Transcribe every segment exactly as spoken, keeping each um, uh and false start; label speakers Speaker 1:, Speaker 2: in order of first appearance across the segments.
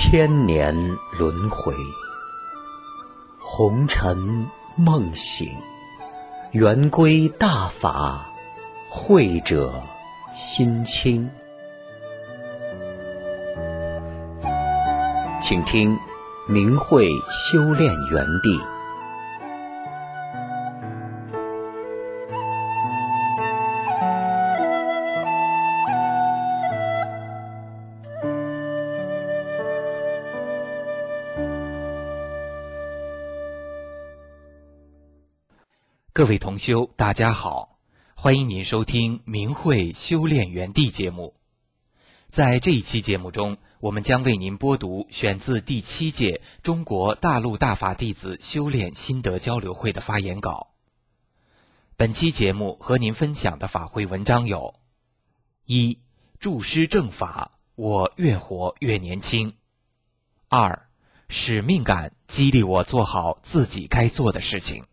Speaker 1: 千年轮回，红尘梦醒，圆归大法，慧者心清。请听明慧修炼园地。
Speaker 2: 各位同修，大家好，欢迎您收听明慧修炼园地节目。在这一期节目中，我们将为您播读选自第七届中国大陆大法弟子修炼心得交流会的发言稿。本期节目和您分享的法会文章有：一、注师正法，我越活越年轻；二、使命感激励我做好自己该做的事情。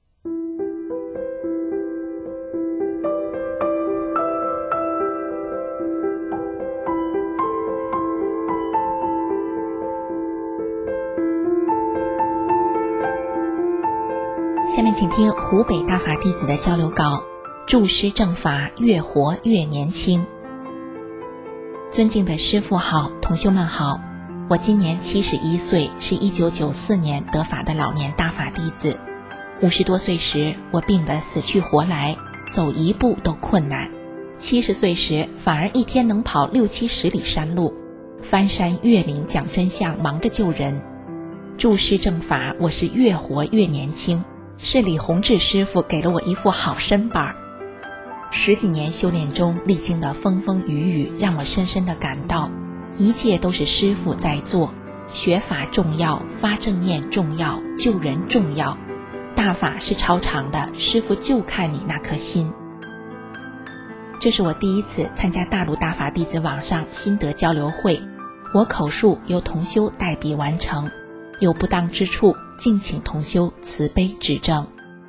Speaker 3: 下面请听湖北大法弟子的交流稿：注师正法，越活越年轻。尊敬的师父好，同修们好，我今年七十一岁，是一九九四年得法的老年大法弟子。五十多岁时，我病得死去活来，走一步都困难。七十岁时，反而一天能跑六七十里山路，翻山越岭讲真相，忙着救人。注师正法，我是越活越年轻。是李洪志师父给了我一副好身板。十几年修炼中历经的风风雨雨，让我深深地感到，一切都是师父在做。学法重要，发正念重要，救人重要。大法是超长的，师父就看你那颗心。这是我第一次参加大陆大法弟子网上心得交流会，我口述由同修代笔完成，有不当之处，敬请同修慈悲指正。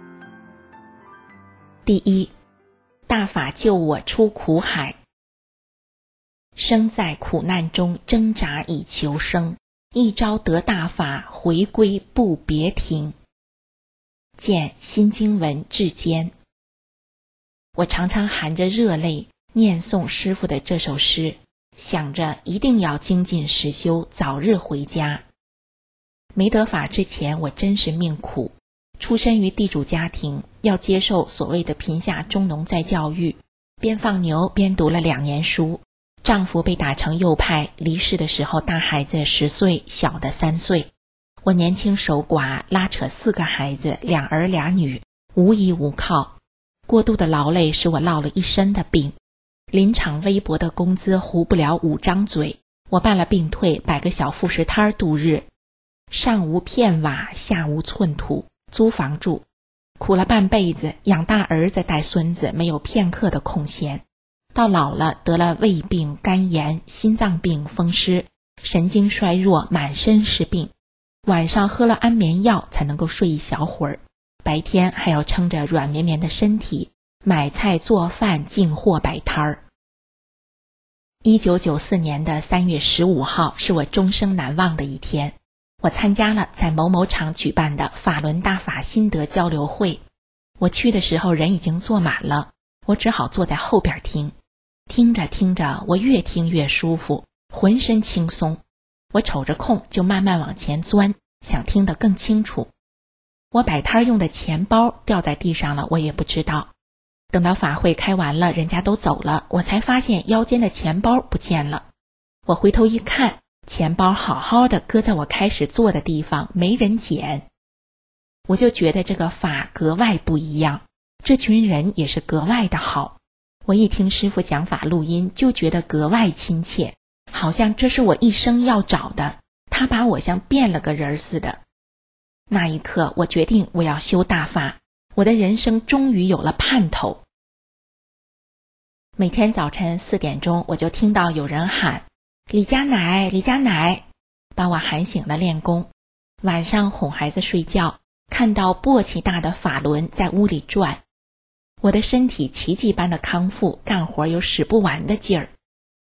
Speaker 3: 第一，大法救我出苦海。生在苦难中挣扎以求生，一朝得大法，回归不别停。见新经文至坚。我常常含着热泪念诵师父的这首诗，想着一定要精进实修，早日回家。没得法之前，我真是命苦，出身于地主家庭，要接受所谓的贫下中农再教育，边放牛边读了两年书。丈夫被打成右派，离世的时候大孩子十岁，小的三岁。我年轻守寡，拉扯四个孩子，两儿俩女，无依无靠。过度的劳累使我落了一身的病，林场微薄的工资糊不了五张嘴，我办了病退，摆个小副食摊度日。上无片瓦，下无寸土，租房住，苦了半辈子，养大儿子带孙子，没有片刻的空闲。到老了，得了胃病、肝炎、心脏病、风湿，神经衰弱，满身是病。晚上喝了安眠药才能够睡一小会儿，白天还要撑着软绵绵的身体买菜做饭，进货摆摊儿。一九九四年的三月十五号是我终生难忘的一天。我参加了在某某场举办的法轮大法心得交流会。我去的时候人已经坐满了，我只好坐在后边听。听着听着，我越听越舒服，浑身轻松。我瞅着空就慢慢往前钻，想听得更清楚。我摆摊用的钱包掉在地上了，我也不知道。等到法会开完了，人家都走了，我才发现腰间的钱包不见了。我回头一看，钱包好好的搁在我开始坐的地方，没人捡。我就觉得这个法格外不一样，这群人也是格外的好。我一听师父讲法录音，就觉得格外亲切，好像这是我一生要找的，他把我像变了个人似的。那一刻，我决定我要修大法，我的人生终于有了盼头。每天早晨四点钟，我就听到有人喊李家奶，李家奶，把我喊醒了练功。晚上哄孩子睡觉，看到簸箕大的法轮在屋里转，我的身体奇迹般的康复，干活有使不完的劲儿。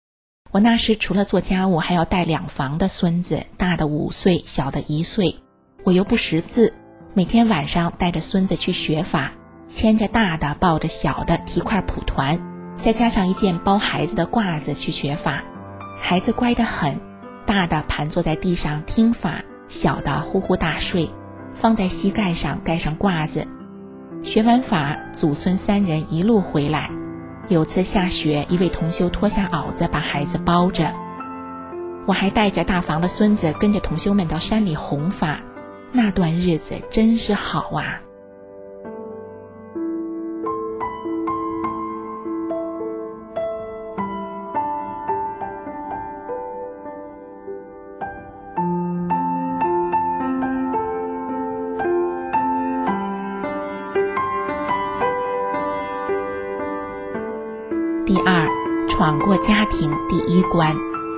Speaker 3: 我那时除了做家务，还要带两房的孙子，大的五岁，小的一岁。我又不识字，每天晚上带着孙子去学法，牵着大的，抱着小的，提块蒲团，再加上一件包孩子的褂子去学法。孩子乖得很，大的盘坐在地上听法，小的呼呼大睡，放在膝盖上盖上褂子。学完法，祖孙三人一路回来。有次下雪，一位同修脱下袄子把孩子包着，我还带着大房的孙子跟着同修们到山里弘法，那段日子真是好啊。第二，闯过家庭第一关。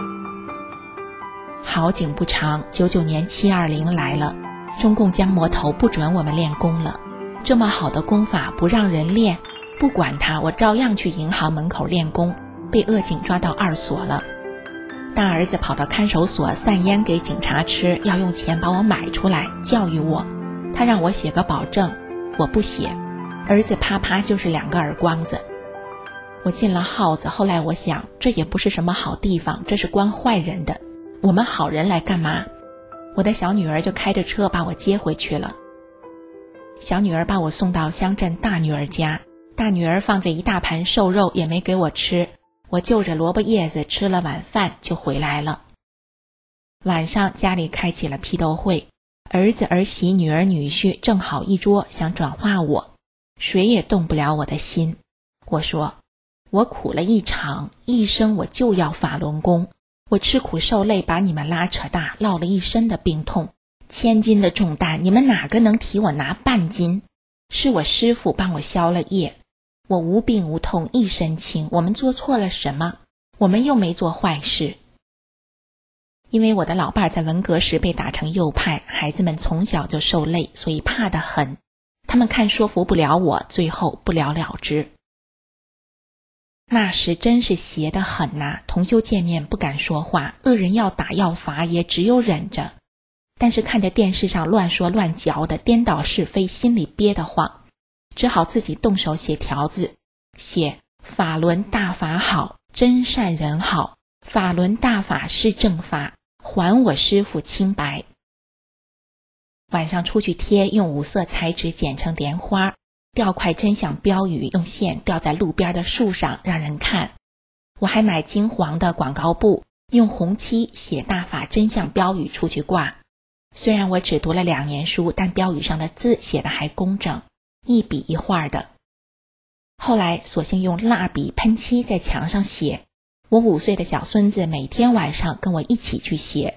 Speaker 3: 好景不长，九九年七二零来了，中共将魔头不准我们练功了。这么好的功法不让人练，不管他，我照样去银行门口练功，被恶警抓到二所了。大儿子跑到看守所散烟给警察吃，要用钱把我买出来，教育我。他让我写个保证，我不写，儿子啪啪就是两个耳光子。我进了号子，后来我想，这也不是什么好地方，这是关坏人的，我们好人来干嘛？我的小女儿就开着车把我接回去了。小女儿把我送到乡镇大女儿家，大女儿放着一大盘瘦肉也没给我吃，我就着萝卜叶子吃了晚饭就回来了。晚上家里开起了批斗会，儿子儿媳女儿女婿正好一桌，想转化我，谁也动不了我的心。我说，我苦了一场，一生我就要法轮功，我吃苦受累把你们拉扯大，落了一身的病痛，千斤的重担，你们哪个能替我拿半斤？是我师父帮我消了业，我无病无痛一身轻，我们做错了什么？我们又没做坏事。因为我的老伴在文革时被打成右派，孩子们从小就受累，所以怕得很。他们看说服不了我，最后不了了之。那时真是邪得很呐、啊，同修见面不敢说话，恶人要打要罚也只有忍着。但是看着电视上乱说乱嚼的，颠倒是非，心里憋得慌，只好自己动手写条子，写法轮大法好，真善人好，法轮大法是正法，还我师父清白。晚上出去贴，用五色彩纸剪成莲花，吊块真相标语，用线吊在路边的树上让人看。我还买金黄的广告布，用红漆写大法真相标语出去挂。虽然我只读了两年书，但标语上的字写得还工整，一笔一画的。后来索性用蜡笔喷漆在墙上写，我五岁的小孙子每天晚上跟我一起去写。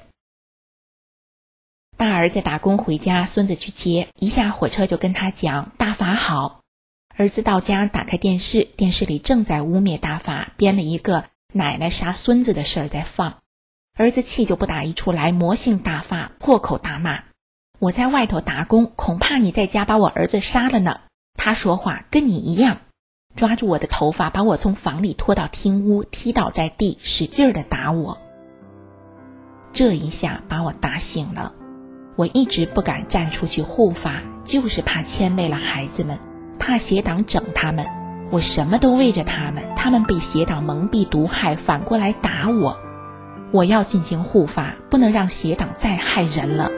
Speaker 3: 大儿子打工回家，孙子去接，一下火车就跟他讲大法好。儿子到家打开电视，电视里正在污蔑大法，编了一个奶奶杀孙子的事儿在放。儿子气就不打一处来，魔性大发，破口大骂，我在外头打工，恐怕你在家把我儿子杀了呢。他说话跟你一样，抓住我的头发，把我从房里拖到厅屋，踢倒在地，使劲地打我。这一下把我打醒了。我一直不敢站出去护法，就是怕牵累了孩子们，怕邪党整他们。我什么都为着他们，他们被邪党蒙蔽毒害，反过来打我。我要进行护法，不能让邪党再害人了。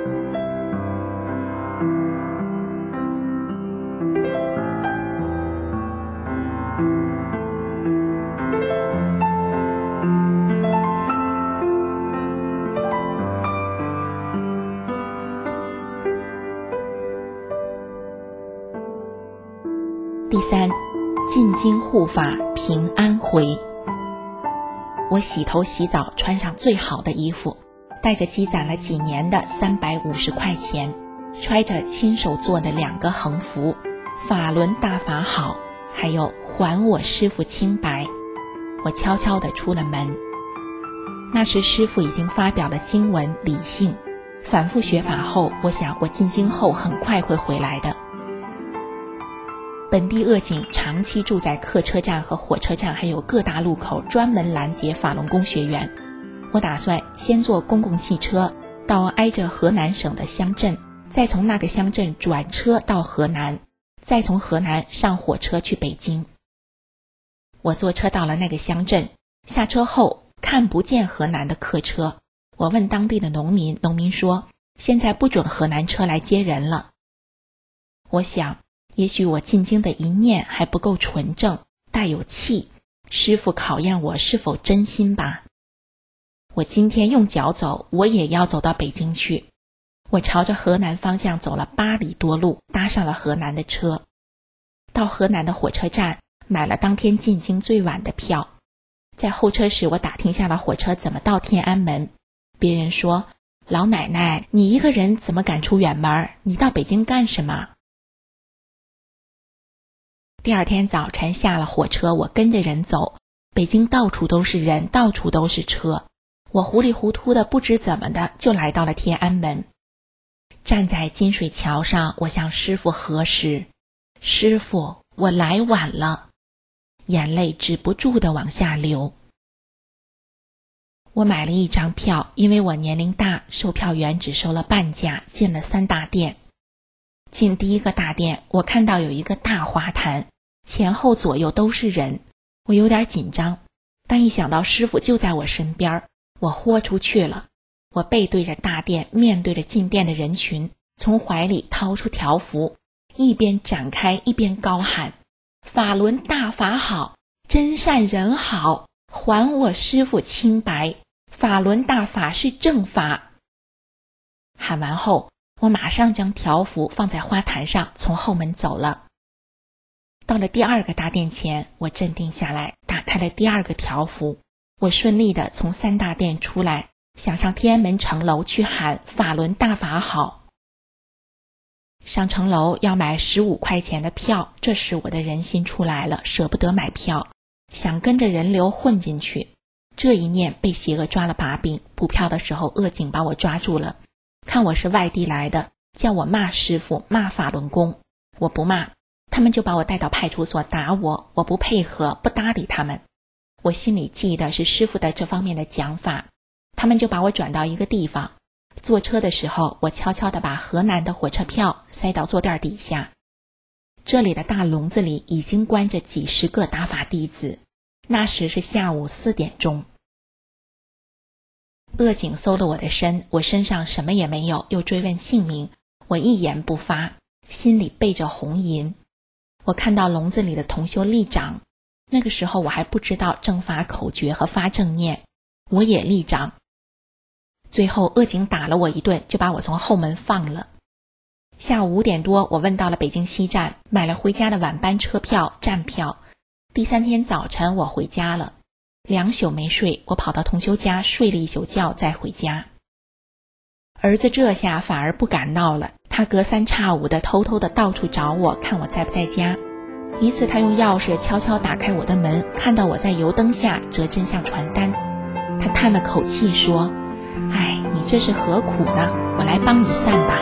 Speaker 3: 第三，进京护法平安回。我洗头洗澡，穿上最好的衣服，带着积攒了几年的三百五十块钱，揣着亲手做的两个横幅，法轮大法好，还有还我师父清白。我悄悄地出了门。那时师父已经发表了经文理性，反复学法后，我想我进京后很快会回来的。 本地恶警长期住在客车站和火车站还有各大路口，专门拦截法轮功学员。我打算先坐公共汽车到挨着河南省的乡镇，再从那个乡镇转车到河南，再从河南上火车去北京。我坐车到了那个乡镇，下车后看不见河南的客车，我问当地的农民，农民说现在不准河南车来接人了。我想也许我进京的一念还不够纯正，带有气，师父考验我是否真心吧。我今天用脚走，我也要走到北京去。我朝着河南方向走了八里多路，搭上了河南的车。到河南的火车站，买了当天进京最晚的票。在候车时，我打听下了火车怎么到天安门。别人说，老奶奶，你一个人怎么敢出远门？你到北京干什么？第二天早晨下了火车，我跟着人走，北京到处都是人，到处都是车。我糊里糊涂的不知怎么的就来到了天安门。站在金水桥上，我向师父核实，师父，我来晚了。眼泪止不住的往下流。我买了一张票，因为我年龄大，售票员只收了半价，进了三大殿。进第一个大殿，我看到有一个大花坛，前后左右都是人，我有点紧张，但一想到师父就在我身边，我豁出去了。我背对着大殿，面对着进殿的人群，从怀里掏出条幅，一边展开一边高喊，法轮大法好，真善人好，还我师父清白，法轮大法是正法。喊完后，我马上将条幅放在花坛上，从后门走了。到了第二个大殿前，我镇定下来，打开了第二个条幅。我顺利地从三大殿出来，想上天安门城楼去喊法轮大法好。上城楼要买十五块钱的票，这时我的人心出来了，舍不得买票，想跟着人流混进去。这一念被邪恶抓了把柄，补票的时候恶警把我抓住了，看我是外地来的，叫我骂师父，骂法轮功。我不骂，他们就把我带到派出所打我，我不配合，不搭理他们。我心里记得是师父的这方面的讲法，他们就把我转到一个地方。坐车的时候，我悄悄地把河南的火车票塞到坐垫底下。这里的大笼子里已经关着几十个打法弟子，那时是下午四点钟。恶警搜了我的身，我身上什么也没有，又追问姓名，我一言不发，心里背着红银。我看到笼子里的同修立掌，那个时候我还不知道正法口诀和发正念，我也立掌。最后恶警打了我一顿，就把我从后门放了。下午五点多，我问到了北京西站，买了回家的晚班车票、站票。第三天早晨我回家了，两宿没睡，我跑到同修家睡了一宿觉再回家。儿子这下反而不敢闹了，他隔三差五的偷偷的到处找我，看我在不在家。一次他用钥匙悄悄打开我的门，看到我在油灯下折真相传单，他叹了口气说，哎，你这是何苦呢？我来帮你散吧。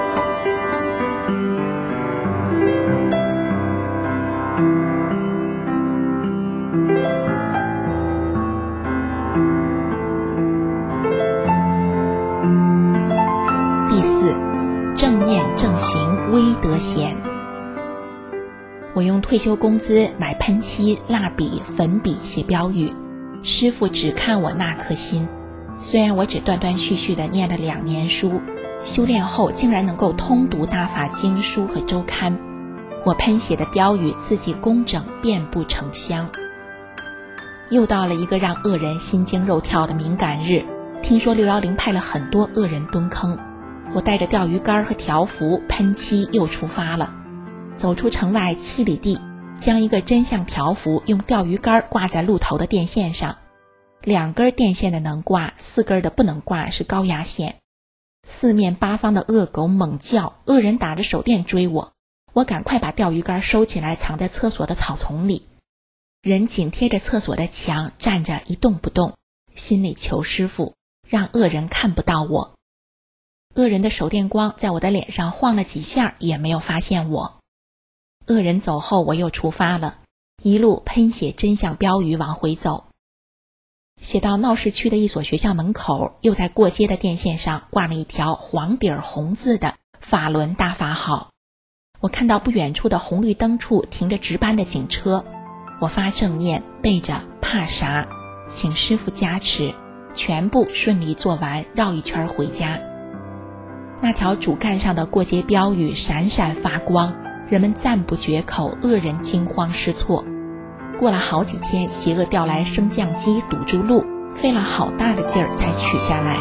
Speaker 3: 第四，正念正行微得闲。我用退休工资买喷漆、蜡笔、粉笔写标语，师父只看我那颗心。虽然我只断断续续地念了两年书，修炼后竟然能够通读大法经书和周刊。我喷写的标语字迹工整，遍布城乡。又到了一个让恶人心惊肉跳的敏感日，听说六一零派了很多恶人蹲坑，我带着钓鱼竿和条幅、喷漆又出发了。走出城外七里地，将一个真相条幅用钓鱼竿挂在路头的电线上，两根电线的能挂，四根的不能挂，是高压线。四面八方的恶狗猛叫，恶人打着手电追我，我赶快把钓鱼竿收起来，藏在厕所的草丛里。人紧贴着厕所的墙站着一动不动，心里求师父让恶人看不到我。恶人的手电光在我的脸上晃了几下，也没有发现我。 恶人走后，我又出发了，一路喷写真相标语往回走。写到闹市区的一所学校门口，又在过街的电线上挂了一条黄底儿红字的法轮大法好。我看到不远处的红绿灯处停着值班的警车，我发正念，背着怕啥，请师父加持，全部顺利做完，绕一圈回家。那条主干上的过街标语闪闪发光，人们赞不绝口，恶人惊慌失措。过了好几天，邪恶调来升降机堵住路，费了好大的劲儿才取下来。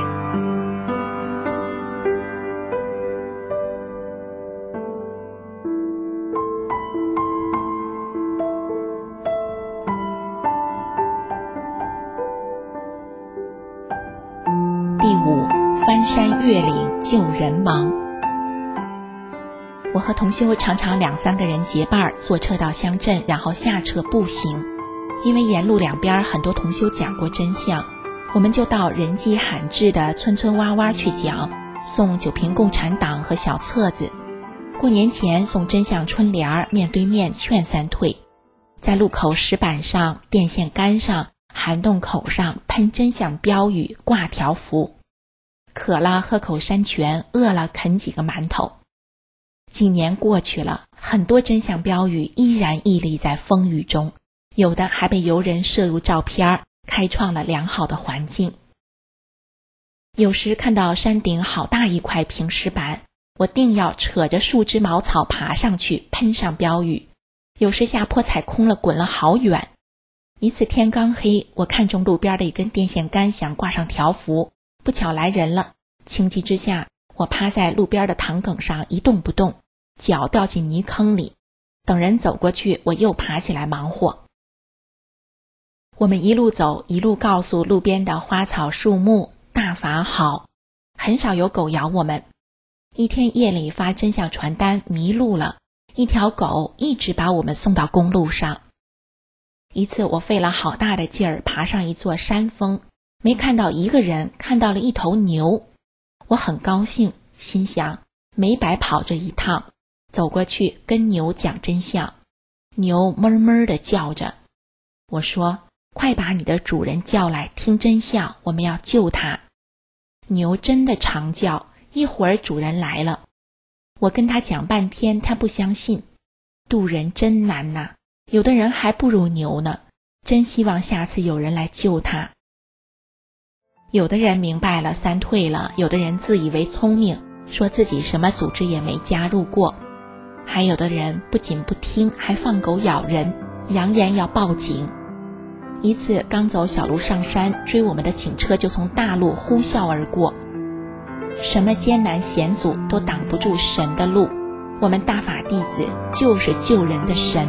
Speaker 3: 第五，翻山越岭救人忙。我和同修常常两三个人结伴坐车到乡镇，然后下车步行。因为沿路两边很多同修讲过真相，我们就到人迹罕至的村村洼洼去讲，送九瓶共产党和小册子。过年前送真相春联，面对面劝三退。在路口石板上、电线杆上、涵洞口上喷真相标语，挂条幅。渴了喝口山泉，饿了啃几个馒头。几年过去了，很多真相标语依然屹立在风雨中，有的还被游人摄入照片，开创了良好的环境。有时看到山顶好大一块平石板，我定要扯着树枝茅草爬上去喷上标语。有时下坡踩空了，滚了好远。一次天刚黑，我看中路边的一根电线杆，想挂上条幅，不巧来人了。情急之下，我趴在路边的塘埂上一动不动，脚掉进泥坑里。等人走过去，我又爬起来忙活。我们一路走，一路告诉路边的花草树木，大法好，很少有狗咬我们。一天夜里发真相传单，迷路了，一条狗一直把我们送到公路上。一次我费了好大的劲儿爬上一座山峰，没看到一个人，看到了一头牛。我很高兴，心想没白跑这一趟，走过去跟牛讲真相。牛哞哞地叫着，我说快把你的主人叫来听真相，我们要救他。牛真的长叫，一会儿主人来了。我跟他讲半天，他不相信。渡人真难呐，有的人还不如牛呢，真希望下次有人来救他。有的人明白了三退了，有的人自以为聪明，说自己什么组织也没加入过，还有的人不仅不听，还放狗咬人，扬言要报警。一次刚走小路上山，追我们的警车就从大路呼啸而过。什么艰难险阻都挡不住神的路，我们大法弟子就是救人的神。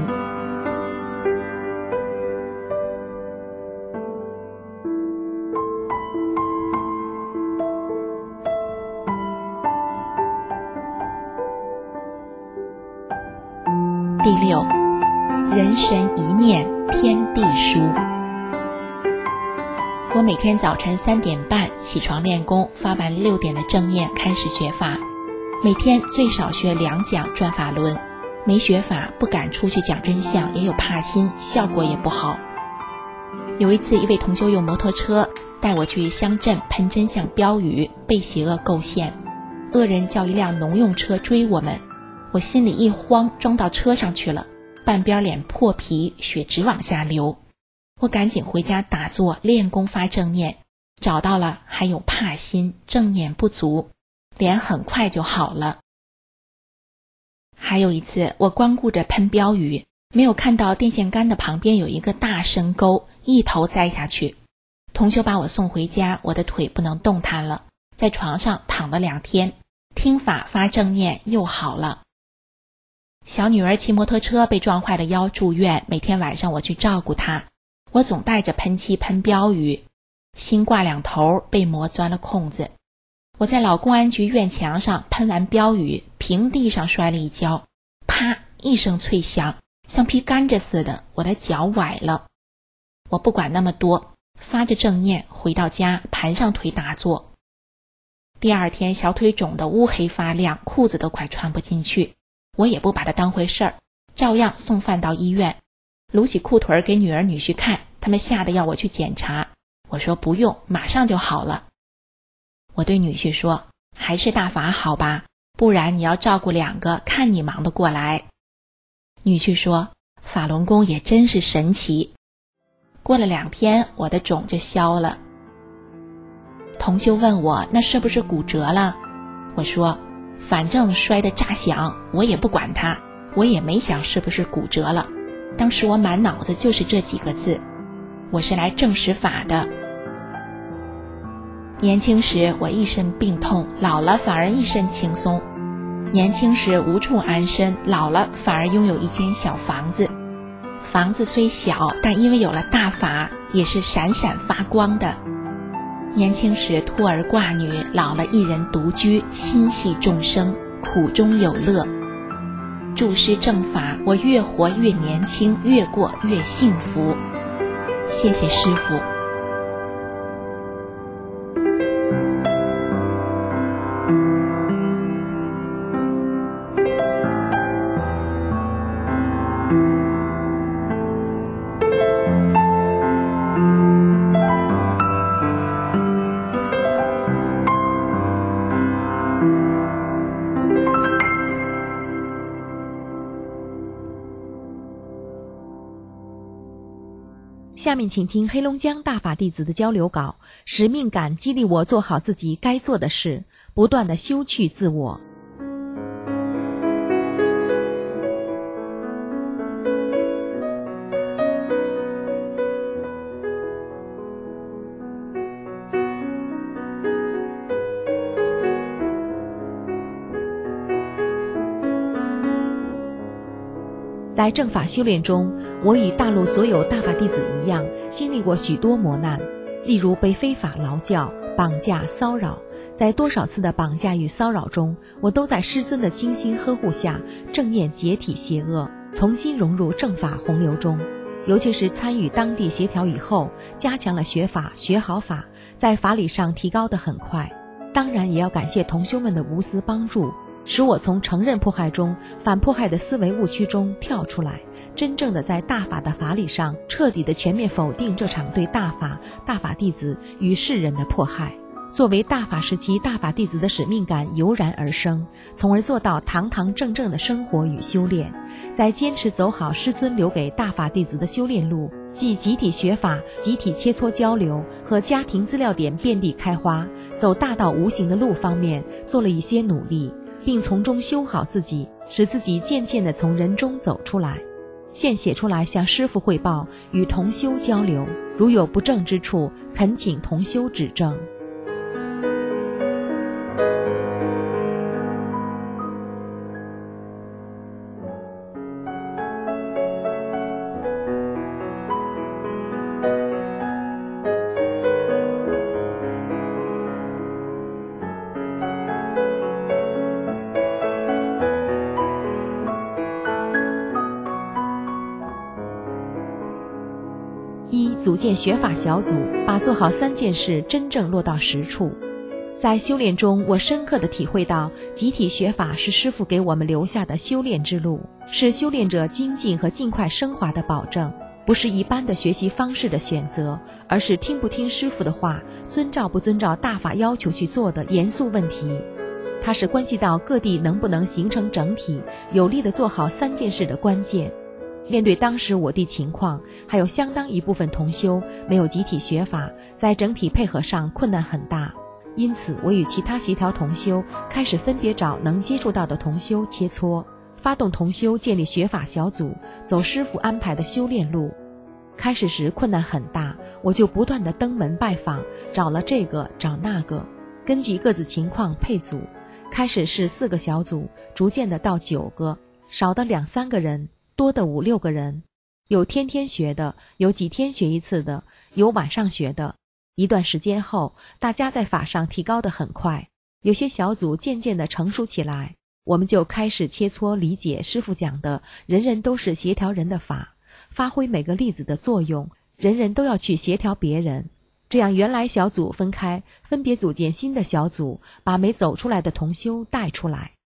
Speaker 3: 第六，人神一念，天地殊。我每天早晨三点半起床练功，发完六点的正念开始学法。每天最少学两讲转法轮，没学法不敢出去讲真相，也有怕心，效果也不好。有一次一位同修用摩托车带我去乡镇喷真相标语，被邪恶构陷，恶人叫一辆农用车追我们，我心里一慌，装到车上去了，半边脸破皮，血直往下流。我赶紧回家打坐练功发正念，找到了还有怕心，正念不足，脸很快就好了。还有一次我光顾着喷标语，没有看到电线杆的旁边有一个大深沟，一头栽下去。同修把我送回家，我的腿不能动弹了，在床上躺了两天，听法发正念又好了。小女儿骑摩托车被撞坏了腰住院，每天晚上我去照顾她，我总带着喷漆喷标语，心挂两头，被磨钻了空子。我在老公安局院墙上喷完标语，平地上摔了一跤，啪一声脆响，像劈甘蔗似的，我的脚崴了。我不管那么多，发着正念回到家，盘上腿打坐。第二天小腿肿得乌黑发亮，裤子都快穿不进去，我也不把它当回事儿， 照样送饭到医院，撸起裤腿给女儿女婿看，他们吓得要我去检查。我说不用，马上就好了。我对女婿说，还是大法好吧，不然你要照顾两个，看你忙得过来。女婿说，法轮功也真是神奇。过了两天，我的肿就消了。同修问我，那是不是骨折了？我说，反正摔得炸响，我也不管它，我也没想是不是骨折了。当时我满脑子就是这几个字，我是来证实法的。年轻时我一身病痛，老了反而一身轻松。年轻时无处安身，老了反而拥有一间小房子。房子虽小，但因为有了大法，也是闪闪发光的。年轻时托儿挂女，老了一人独居，心系众生，苦中有乐。注师正法，我越活越年轻，越过越幸福。谢谢师父。
Speaker 4: 下面请听黑龙江大法弟子的交流稿。使命感激励我做好自己该做的事，不断地修去自我。在正法修炼中，我与大陆所有大法弟子一样，经历过许多磨难，例如被非法劳教、绑架、骚扰。在多少次的绑架与骚扰中，我都在师尊的精心呵护下，正念解体邪恶，重新融入正法洪流中。尤其是参与当地协调以后，加强了学法、学好法，在法理上提高得很快。当然也要感谢同修们的无私帮助，使我从承认迫害中、反迫害的思维误区中跳出来，真正的在大法的法理上彻底的全面否定这场对大法、大法弟子与世人的迫害。作为大法时期大法弟子的使命感油然而生，从而做到堂堂正正的生活与修炼。在坚持走好师尊留给大法弟子的修炼路，即集体学法、集体切磋交流和家庭资料点遍地开花，走大道无形的路方面做了一些努力，并从中修好自己，使自己渐渐地从人中走出来。现写出来向师父汇报，与同修交流，如有不正之处，恳请同修指正。一、组建学法小组，把做好三件事真正落到实处。在修炼中，我深刻地体会到，集体学法是师父给我们留下的修炼之路，是修炼者精进和尽快升华的保证，不是一般的学习方式的选择，而是听不听师父的话，遵照不遵照大法要求去做的严肃问题。它是关系到各地能不能形成整体，有力地做好三件事的关键。面对当时我地情况，还有相当一部分同修没有集体学法，在整体配合上困难很大。因此我与其他协调同修开始分别找能接触到的同修切磋，发动同修建立学法小组，走师父安排的修炼路。开始时困难很大，我就不断的登门拜访，找了这个找那个，根据各自情况配组。开始是四个小组，逐渐的到九个，少的两三个人，多的五六个人，有天天学的，有几天学一次的，有晚上学的。一段时间后，大家在法上提高得很快，有些小组渐渐地成熟起来，我们就开始切磋理解师父讲的人人都是协调人的法，发挥每个粒子的作用，人人都要去协调别人。这样原来小组分开，分别组建新的小组，把没走出来的同修带出来。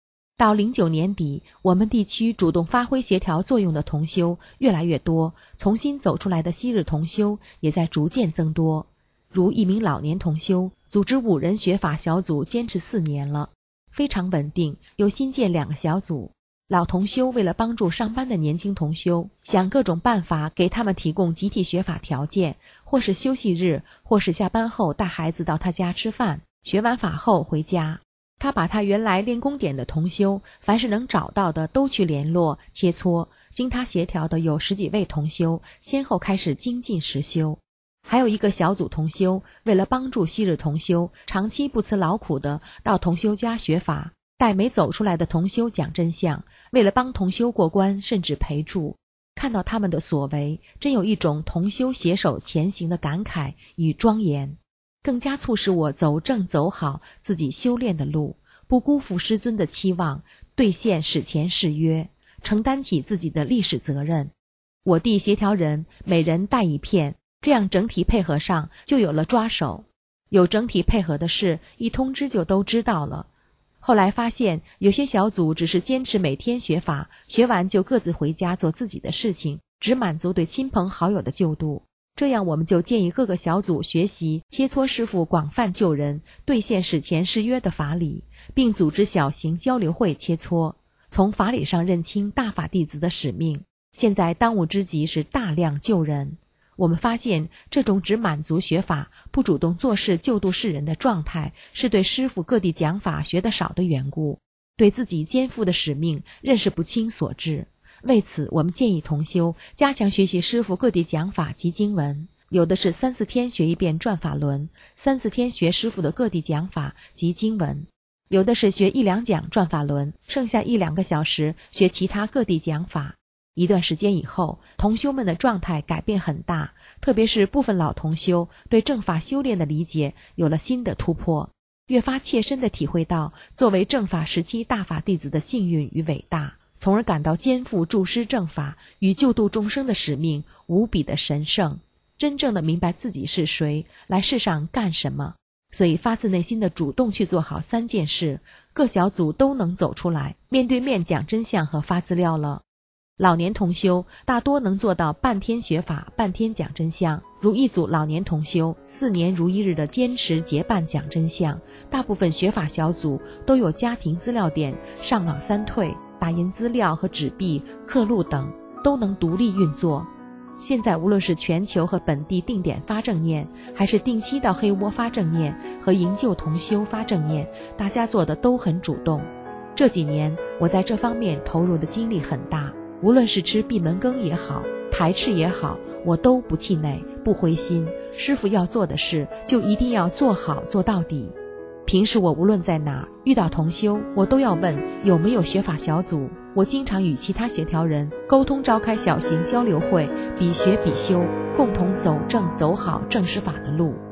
Speaker 4: 到零九年底，我们地区主动发挥协调作用的同修越来越多，重新走出来的昔日同修也在逐渐增多。如一名老年同修，组织五人学法小组坚持四年了，非常稳定，又新建两个小组。老同修为了帮助上班的年轻同修，想各种办法给他们提供集体学法条件，或是休息日，或是下班后带孩子到他家吃饭，学完法后回家。他把他原来练功点的同修，凡是能找到的都去联络切磋，经他协调的有十几位同修，先后开始精进实修。还有一个小组同修，为了帮助昔日同修，长期不辞劳苦的到同修家学法，带没走出来的同修讲真相，为了帮同修过关，甚至陪助。看到他们的所为，真有一种同修携手前行的感慨与庄严，更加促使我走正走好自己修炼的路，不辜负师尊的期望，兑现史前誓约，承担起自己的历史责任。我地协调人每人带一片，这样整体配合上就有了抓手。有整体配合的事，一通知就都知道了。后来发现有些小组只是坚持每天学法，学完就各自回家做自己的事情，只满足对亲朋好友的救度。这样我们就建议各个小组学习切磋师父广泛救人，兑现史前誓约的法理，并组织小型交流会切磋，从法理上认清大法弟子的使命。现在当务之急是大量救人。我们发现这种只满足学法，不主动做事救度世人的状态，是对师父各地讲法学得少的缘故，对自己肩负的使命认识不清所致。为此，我们建议同修加强学习师父各地讲法及经文，有的是三四天学一遍转法轮，三四天学师父的各地讲法及经文，有的是学一两讲转法轮，剩下一两个小时学其他各地讲法。一段时间以后，同修们的状态改变很大，特别是部分老同修对正法修炼的理解有了新的突破，越发切身地体会到作为正法时期大法弟子的幸运与伟大，从而感到肩负助师正法与救度众生的使命无比的神圣，真正的明白自己是谁，来世上干什么。所以发自内心的主动去做好三件事，各小组都能走出来，面对面讲真相和发资料了。老年同修大多能做到半天学法，半天讲真相，如一组老年同修四年如一日的坚持结伴讲真相。大部分学法小组都有家庭资料点、上网三退、打印资料和纸币、刻录等，都能独立运作。现在无论是全球和本地定点发正念，还是定期到黑窝发正念和营救同修发正念，大家做的都很主动。这几年我在这方面投入的精力很大，无论是吃闭门羹也好，排斥也好，我都不气馁，不灰心。师父要做的事，就一定要做好做到底。平时我无论在哪遇到同修，我都要问有没有学法小组。我经常与其他协调人沟通，召开小型交流会，比学比修，共同走正走好正师法的路。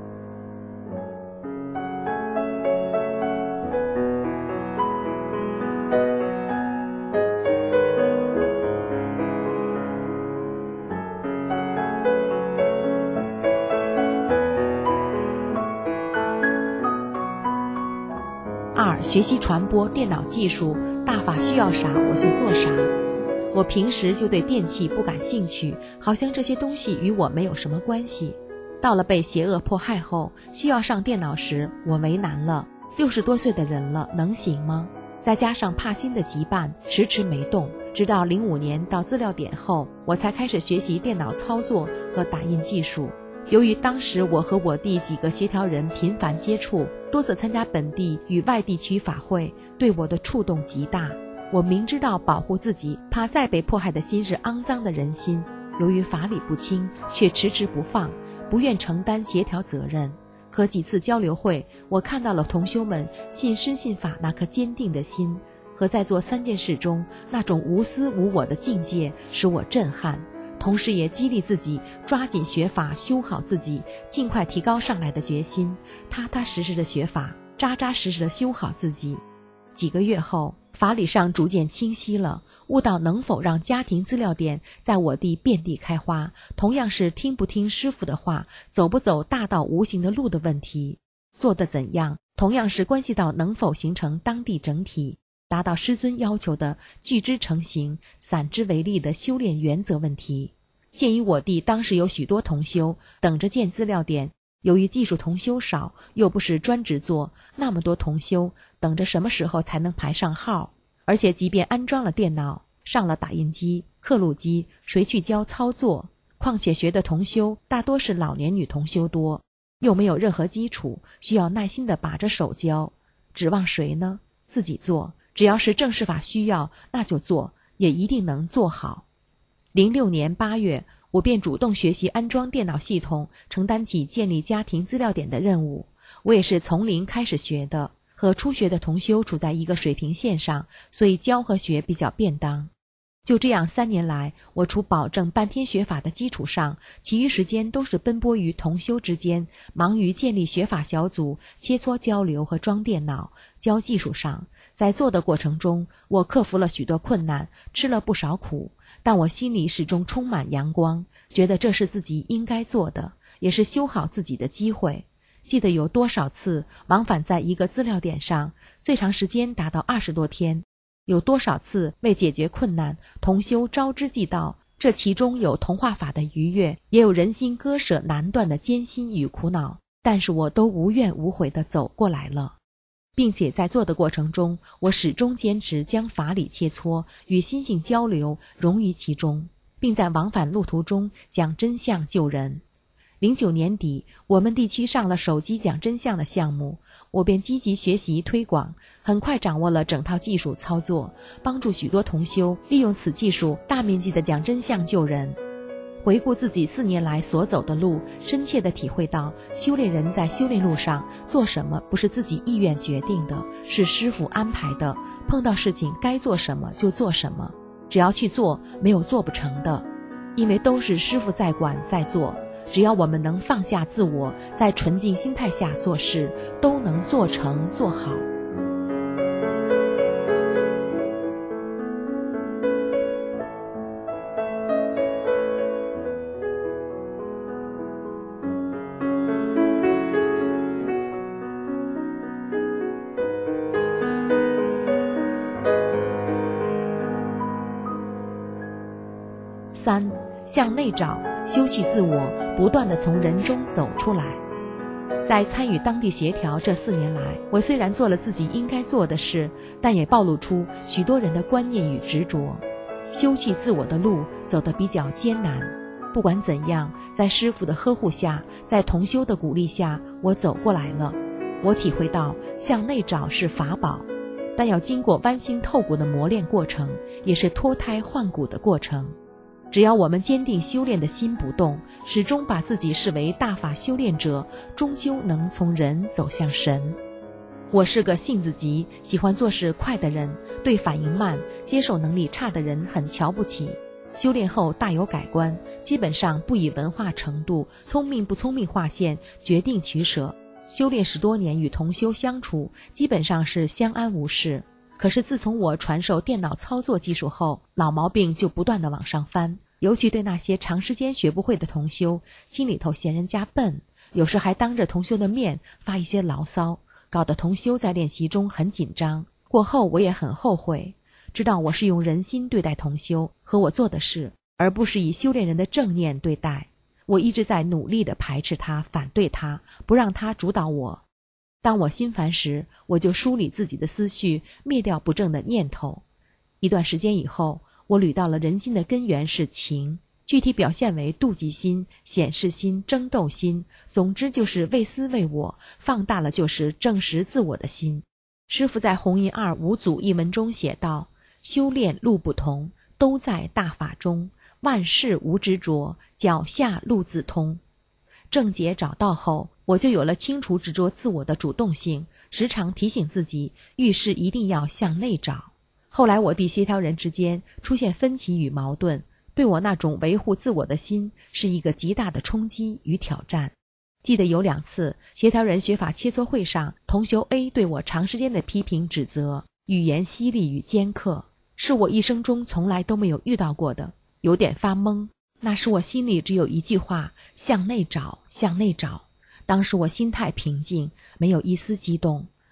Speaker 4: 二、学习传播电脑技术，大法需要啥我就做啥。我平时就对电器不感兴趣，好像这些东西与我没有什么关系。到了被邪恶迫害后，需要上电脑时，我为难了。六十多岁的人了，能行吗？再加上怕心的羁绊，迟迟没动。直到零五年到资料点后，我才开始学习电脑操作和打印技术。由于当时我和我弟几个协调人频繁接触，多次参加本地与外地区法会，对我的触动极大。我明知道保护自己，怕再被迫害的心是肮脏的人心，由于法理不清，却迟迟不放，不愿承担协调责任。可几次交流会，我看到了同修们信师信法那颗坚定的心，和在做三件事中那种无私无我的境界，使我震撼。同时也激励自己抓紧学法，修好自己，尽快提高上来的决心，踏踏实实的学法，扎扎实实的修好自己。几个月后，法理上逐渐清晰了，悟到能否让家庭资料点在我地遍地开花，同样是听不听师父的话，走不走大道无形的路的问题。做得怎样，同样是关系到能否形成当地整体。 达到师尊要求的聚之成形、散之为粒的修炼原则问题。鉴于我弟当时有许多同修等着建资料点，由于技术同修少，又不是专职做，那么多同修等着什么时候才能排上号？而且即便安装了电脑，上了打印机、刻录机，谁去教操作？况且学的同修大多是老年女同修多，又没有任何基础，需要耐心地把着手教，指望谁呢？自己做，只要是正式法需要，那就做，也一定能做好。零六年八月，我便主动学习安装电脑系统，承担起建立家庭资料点的任务。我也是从零开始学的，和初学的同修处在一个水平线上，所以教和学比较便当。就这样三年来，我除保证半天学法的基础上，其余时间都是奔波于同修之间，忙于建立学法小组、切磋交流和装电脑、教技术上。在做的过程中，我克服了许多困难，吃了不少苦，但我心里始终充满阳光，觉得这是自己应该做的，也是修好自己的机会。记得有多少次往返在一个资料点上，最长时间达到二十多天。有多少次为解决困难，同修招之即到，这其中有同化法的愉悦，也有人心割舍难断的艰辛与苦恼，但是我都无怨无悔地走过来了。并且在做的过程中，我始终坚持将法理切磋与心性交流融于其中，并在往返路途中讲真相救人。零九年底，我们地区上了手机讲真相的项目，我便积极学习推广，很快掌握了整套技术操作，帮助许多同修利用此技术大面积的讲真相救人。回顾自己四年来所走的路，深切地体会到修炼人在修炼路上做什么不是自己意愿决定的，是师父安排的，碰到事情该做什么就做什么，只要去做，没有做不成的，因为都是师父在管在做，只要我们能放下自我，在纯净心态下做事，都能做成做好。三，向内找，修葺自我，不断地从人中走出来。在参与当地协调这四年来，我虽然做了自己应该做的事，但也暴露出许多人的观念与执着。修葺自我的路走得比较艰难，不管怎样，在师父的呵护下，在同修的鼓励下，我走过来了。我体会到向内找是法宝，但要经过剜心透骨的磨练过程，也是脱胎换骨的过程。只要我们坚定修炼的心不动，始终把自己视为大法修炼者，终究能从人走向神。我是个性子急、喜欢做事快的人，对反应慢、接受能力差的人很瞧不起。修炼后大有改观，基本上不以文化程度、聪明不聪明划线，决定取舍。修炼十多年与同修相处，基本上是相安无事。可是自从我传授电脑操作技术后，老毛病就不断地往上翻，尤其对那些长时间学不会的同修，心里头嫌人家笨，有时还当着同修的面发一些牢骚，搞得同修在练习中很紧张。过后我也很后悔，知道我是用人心对待同修和我做的事，而不是以修炼人的正念对待。我一直在努力地排斥他、反对他，不让他主导我。当我心烦时，我就梳理自己的思绪，灭掉不正的念头。一段时间以后，我捋到了人心的根源是情，具体表现为妒忌心、显示心、争斗心，总之就是为私为我，放大了就是证实自我的心。师父在弘印二五祖一文中写道：修炼路不同，都在大法中，万事无执着，脚下路自通。正解找到后，我就有了清除执着自我的主动性，时常提醒自己，遇事一定要向内找。后来我弟协调人之间出现分歧与矛盾，对我那种维护自我的心是一个极大的冲击与挑战。记得有两次协调人学法切磋会上，同修 A 对我长时间的批评指责，语言犀利与尖刻，是我一生中从来都没有遇到过的，有点发懵。那时我心里只有一句话：向内找，向内找。当时我心态平静，没有一丝激动。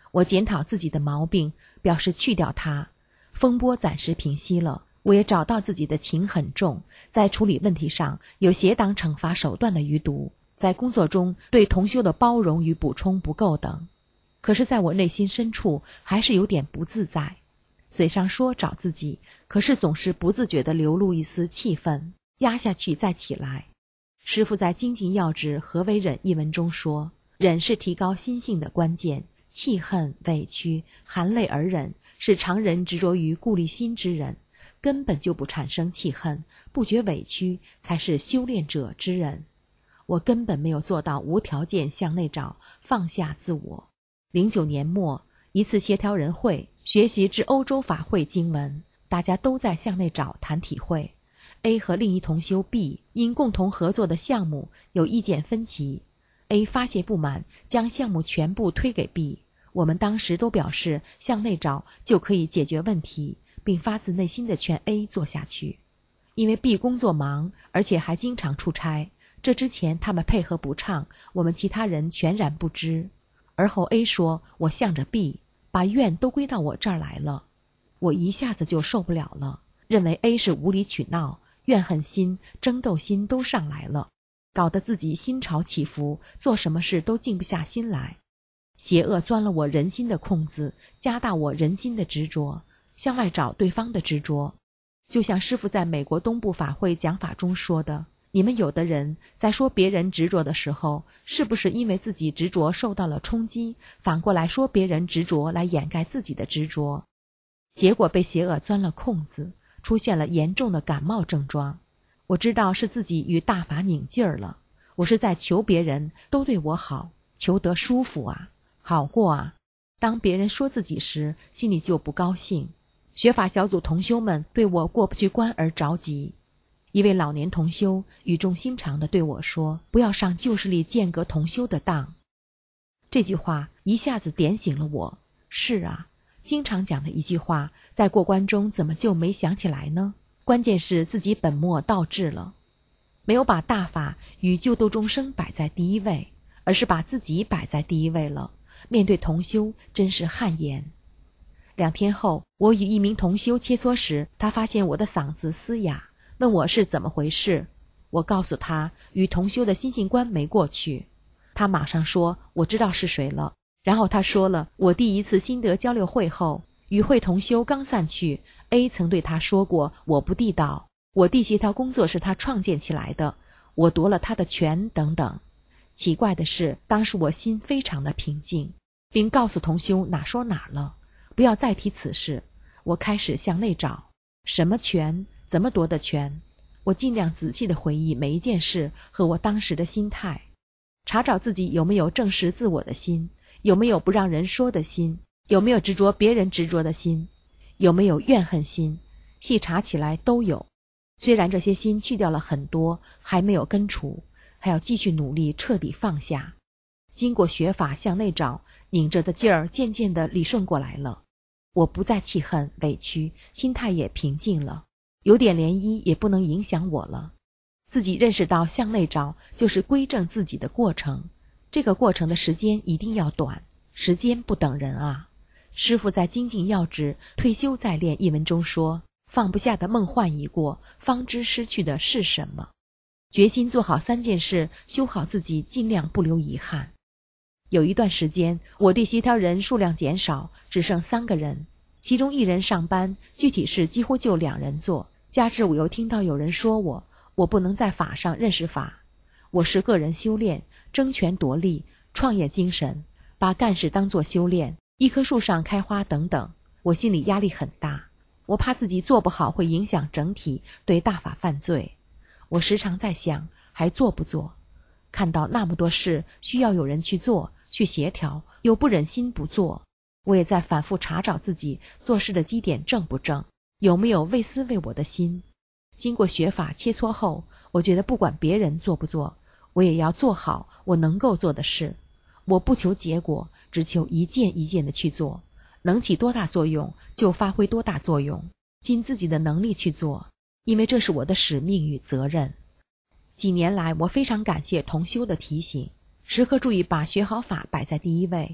Speaker 4: 我检讨自己的毛病，表示去掉它。风波暂时平息了，我也找到自己的情很重，在处理问题上有邪党惩罚手段的余毒，在工作中对同修的包容与补充不够等。可是在我内心深处还是有点不自在，嘴上说找自己，可是总是不自觉地流露一丝气愤，压下去再起来。师父在《精进要旨何为忍》一文中说，忍是提高心性的关键，气恨、委屈、含泪而忍是常人执着于故立心之人，根本就不产生气恨，不觉委屈才是修炼者之人。我根本没有做到无条件向内找，放下自我。零九年末，一次协调人会，学习至欧洲法会经文，大家都在向内找谈体会。A 和另一同修 B 因共同合作的项目有意见分歧， A 发泄不满，将项目全部推给 B。 我们当时都表示向内找就可以解决问题，并发自内心的劝 A 做下去。因为 B 工作忙，而且还经常出差，这之前他们配合不畅，我们其他人全然不知。而后 A 说我向着 B， 把怨都归到我这儿来了。我一下子就受不了了，认为 A 是无理取闹，怨恨心、争斗心都上来了，搞得自己心潮起伏，做什么事都静不下心来。邪恶钻了我人心的空子，加大我人心的执着，向外找对方的执着。就像师父在美国东部法会讲法中说的，你们有的人在说别人执着的时候，是不是因为自己执着受到了冲击，反过来说别人执着来掩盖自己的执着，结果被邪恶钻了空子，出现了严重的感冒症状。我知道是自己与大法拧劲儿了，我是在求别人都对我好，求得舒服啊，好过啊。当别人说自己时，心里就不高兴。学法小组同修们对我过不去关而着急。一位老年同修语重心长地对我说，不要上旧势力间隔同修的当。这句话一下子点醒了我。是啊，经常讲的一句话，在过关中怎么就没想起来呢？关键是自己本末倒置了，没有把大法与救度众生摆在第一位，而是把自己摆在第一位了。面对同修真是汗颜。两天后，我与一名同修切磋时，他发现我的嗓子嘶哑，问我是怎么回事。我告诉他与同修的心性关没过去。他马上说我知道是谁了。然后他说了我第一次心得交流会后，与会同修刚散去， A 曾对他说过我不地道，我地协调工作是他创建起来的，我夺了他的权等等。奇怪的是，当时我心非常的平静，并告诉同修哪说哪了，不要再提此事。我开始向内找，什么权，怎么夺的权。我尽量仔细地回忆每一件事和我当时的心态，查找自己有没有正视自我的心，有没有不让人说的心，有没有执着别人执着的心，有没有怨恨心，细查起来都有。虽然这些心去掉了很多，还没有根除，还要继续努力彻底放下。经过学法向内找，拧着的劲儿渐渐地理顺过来了。我不再气恨委屈，心态也平静了，有点涟漪也不能影响我了。自己认识到向内找就是归正自己的过程，这个过程的时间一定要短，时间不等人啊。师父在《精进要旨退休再练》一文中说，放不下的梦幻已过，方知失去的是什么。决心做好三件事，修好自己，尽量不留遗憾。有一段时间，我地协调人数量减少，只剩三个人，其中一人上班，具体是几乎就两人做，加之我又听到有人说我，我不能在法上认识法。我是个人修炼，争权夺利，创业精神，把干事当作修炼，一棵树上开花等等，我心里压力很大。我怕自己做不好会影响整体，对大法犯罪。我时常在想，还做不做？看到那么多事需要有人去做，去协调，又不忍心不做。我也在反复查找自己做事的基点正不正，有没有为私为我的心。经过学法切磋后，我觉得不管别人做不做，我也要做好我能够做的事。我不求结果，只求一件一件的去做，能起多大作用就发挥多大作用，尽自己的能力去做，因为这是我的使命与责任。几年来，我非常感谢同修的提醒，时刻注意把学好法摆在第一位，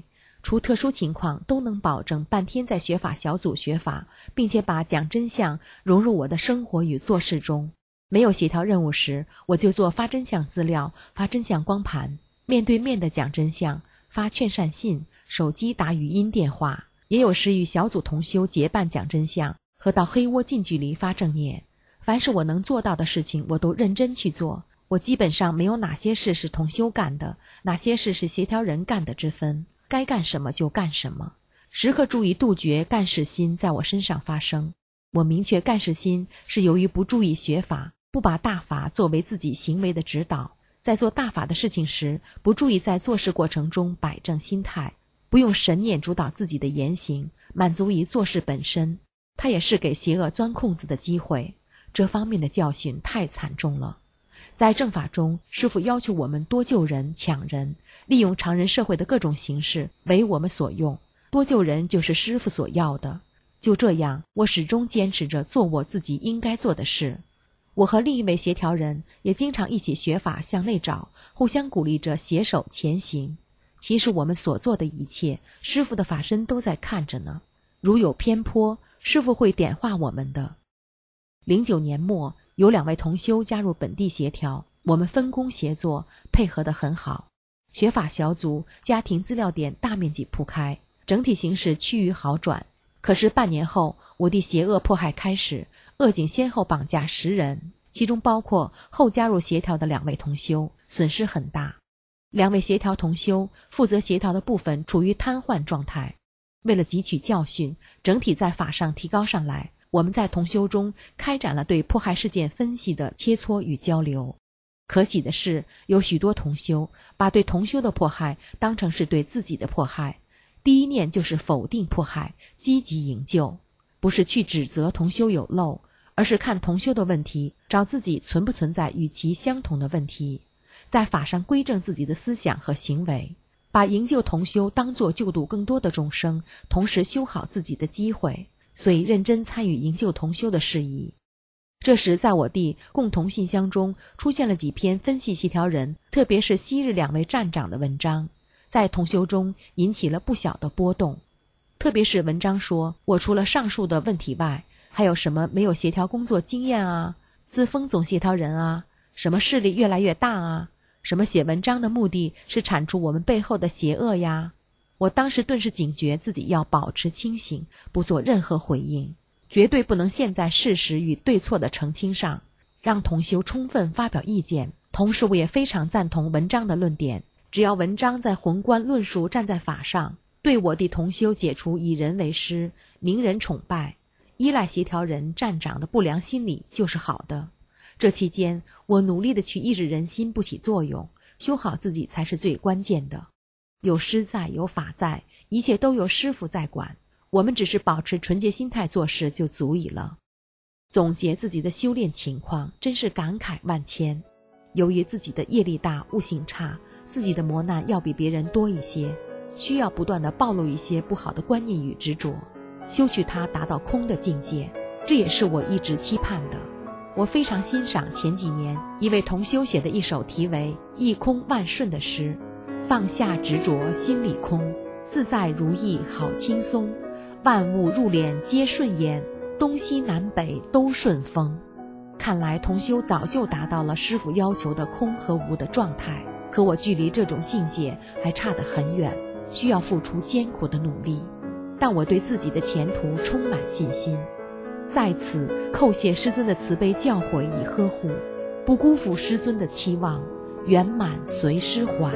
Speaker 4: 除特殊情况都能保证半天在学法小组学法，并且把讲真相融入我的生活与做事中。没有协调任务时，我就做发真相资料、发真相光盘，面对面的讲真相，发劝善信，手机打语音电话，也有时与小组同修结伴讲真相，和到黑窝近距离发正念。凡是我能做到的事情，我都认真去做。我基本上没有哪些事是同修干的，哪些事是协调人干的之分，该干什么就干什么，时刻注意杜绝干事心在我身上发生。我明确干事心是由于不注意学法，不把大法作为自己行为的指导，在做大法的事情时，不注意在做事过程中摆正心态，不用神念主导自己的言行，满足于做事本身，它也是给邪恶钻空子的机会。这方面的教训太惨重了。在正法中，师父要求我们多救人、抢人，利用常人社会的各种形式为我们所用。多救人就是师父所要的。就这样，我始终坚持着做我自己应该做的事。我和另一位协调人也经常一起学法向内找，互相鼓励着携手前行。其实我们所做的一切，师父的法身都在看着呢。如有偏颇，师父会点化我们的。零九年末，有两位同修加入本地协调，我们分工协作，配合得很好。学法小组家庭资料点大面积铺开，整体形势趋于好转。可是半年后，我地邪恶迫害开始，恶警先后绑架十人，其中包括后加入协调的两位同修，损失很大。两位协调同修负责协调的部分处于瘫痪状态。为了汲取教训，整体在法上提高上来，我们在同修中开展了对迫害事件分析的切磋与交流。可喜的是，有许多同修把对同修的迫害当成是对自己的迫害，第一念就是否定迫害，积极营救，不是去指责同修有漏，而是看同修的问题，找自己存不存在与其相同的问题，在法上归正自己的思想和行为，把营救同修当作救度更多的众生，同时修好自己的机会，所以认真参与营救同修的事宜。这时在我地共同信箱中出现了几篇分析协调人，特别是昔日两位站长的文章，在同修中引起了不小的波动。特别是文章说，我除了上述的问题外，还有什么没有协调工作经验啊，自封总协调人啊，什么势力越来越大啊，什么写文章的目的是铲除我们背后的邪恶呀。我当时顿时警觉自己要保持清醒，不做任何回应，绝对不能陷在事实与对错的澄清上，让同修充分发表意见。同时我也非常赞同文章的论点，只要文章在宏观论述站在法上，对我的同修解除以人为师、名人崇拜、依赖协调人站长的不良心理就是好的。这期间我努力的去抑制人心不起作用，修好自己才是最关键的。有师在，有法在，一切都由师父在管，我们只是保持纯洁心态做事就足以了。总结自己的修炼情况，真是感慨万千。由于自己的业力大，悟性差，自己的磨难要比别人多一些，需要不断的暴露一些不好的观念与执着，修去它达到空的境界，这也是我一直期盼的。我非常欣赏前几年一位同修写的一首题为《一空万顺》的诗，放下执着心里空，自在如意好轻松，万物入殓皆顺眼，东西南北都顺风。看来同修早就达到了师父要求的空和无的状态，可我距离这种境界还差得很远，需要付出艰苦的努力，但我对自己的前途充满信心。在此叩谢师尊的慈悲教诲与呵护，不辜负师尊的期望，圆满随师还。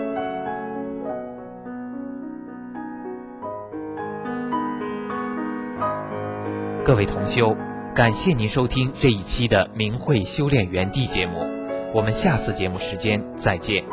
Speaker 2: 各位同修，感谢您收听这一期的明慧修炼园地节目，我们下次节目时间再见。